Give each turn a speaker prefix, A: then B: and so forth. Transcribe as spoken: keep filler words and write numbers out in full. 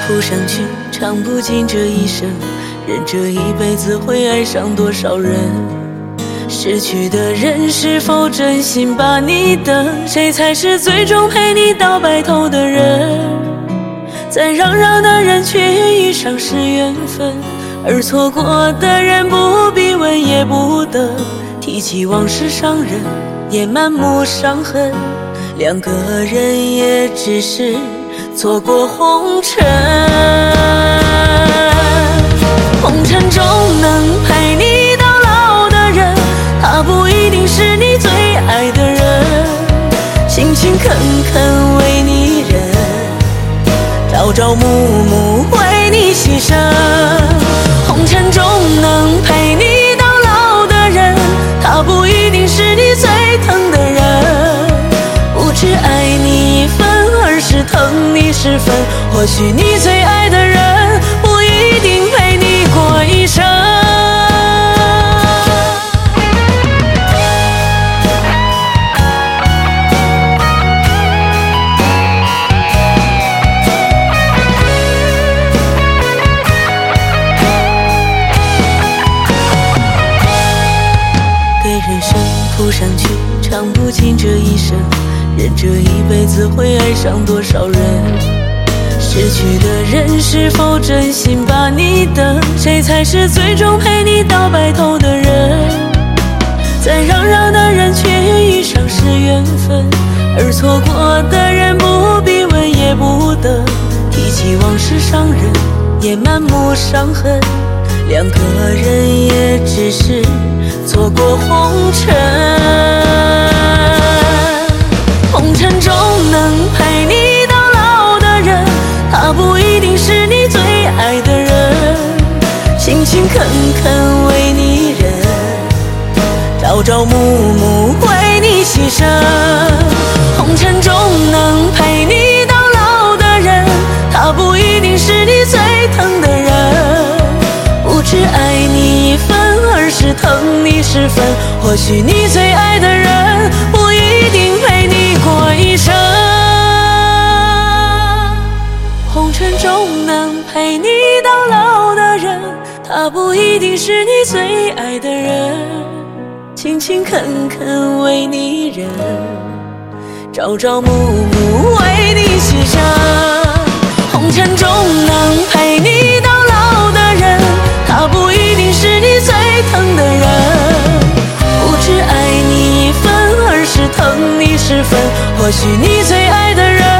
A: 扑上去，唱不尽这一生，人这一辈子会爱上多少人？失去的人是否真心把你等？谁才是最终陪你到白头的人？在嚷嚷的人群遇上是缘分，而错过的人不必问也不得。提起往事伤人，也满目伤痕，两个人也只是错过红尘。红尘中能陪你到老的人，他不一定是你最爱的人，勤勤恳恳为你忍，朝朝暮暮为你牺牲。红尘中能陪你到老的人，他不一定是你最疼的人，不只爱你一分，而是疼你十分。或许你最爱的人不一定陪你过一生。人生扑上去，唱不尽这一生，人这一辈子会爱上多少人？失去的人是否真心把你等？谁才是最终陪你到白头的人？在嚷嚷的人群遇上是缘分，而错过的人不必问也不得。提起往事伤人，也满目伤痕，两个人也只是错过红尘。红尘中能陪你到老的人，他不一定是你最爱的人，勤勤恳恳为你忍，朝朝暮暮为你牺牲。红尘中能陪你到老的人，他不一定是你最疼的人，不只爱你一分，而是疼你十分。或许你最爱的人不一定陪你过一生。红尘中能陪你到老的人，他不一定是你最爱的人，勤勤恳恳为你忍，朝朝暮暮为你牺牲。红尘中能陪你到老的人，他不一定是你最疼的人，不只爱你一分，而是疼你十分。或许你最爱的人